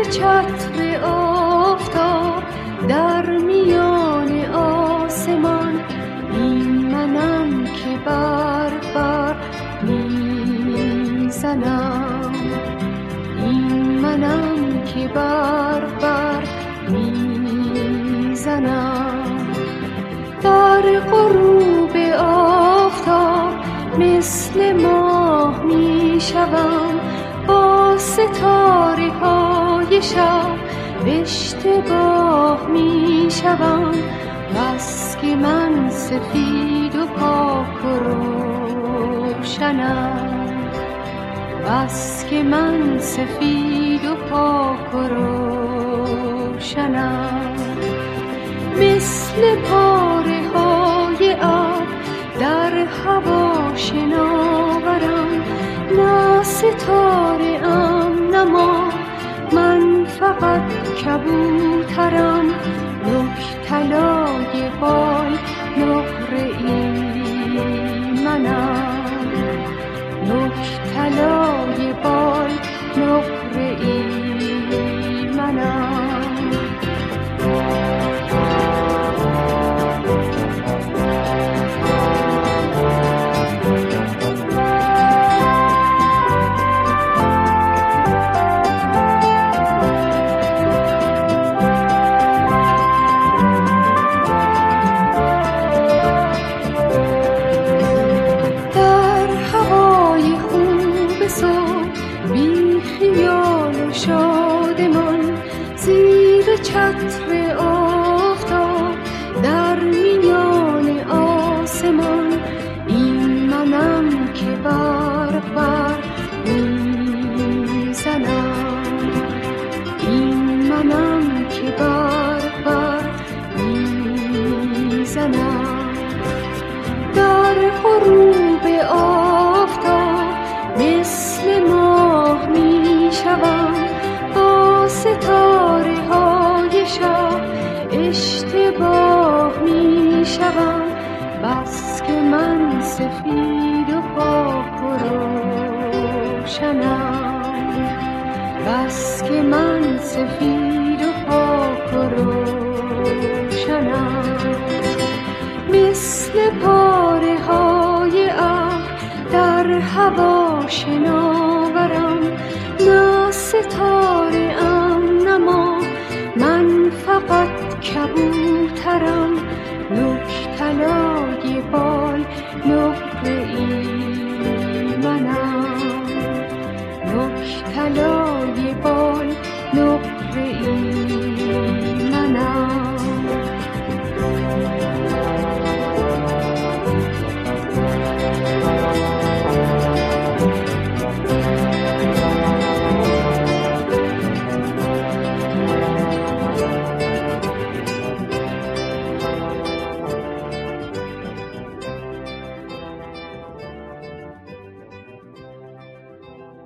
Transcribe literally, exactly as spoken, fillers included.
چتر آفتاب در میان آسمان، این منم که بر بر میزنم، این منم که بر بر میزنم. در غروب آفتاب مثل ماه میشوم، با ستاره های شب به اشتباه میشوم. بس که من سفید و پاک و روشنم، بس که من سفید و پاک و روشنم. مثل پاره های آب در هوا شناورم، نه ستاره ام نه ماه، من فقط کبوترم. نک طلای بال نقره ای منم، نک طلای بال نقره ای منم. چتر آفتاب در میان آسمان، این منم که بر بر میزنم، این منم که بر بر میزنم. در غروب آفتاب مثل ماه میشوم، با ستاره ها شب اشتباه می شوم. بس که من سفید و پاک و روشنم، بس که من سفید و پاک و روشنم. مثل پاره های ابر در هوا شناورم، نه ستاره ام نه ماه، من فقط کبوترم. نک طلای بال نقره ای منم، نک طلای بال نقره ای منم.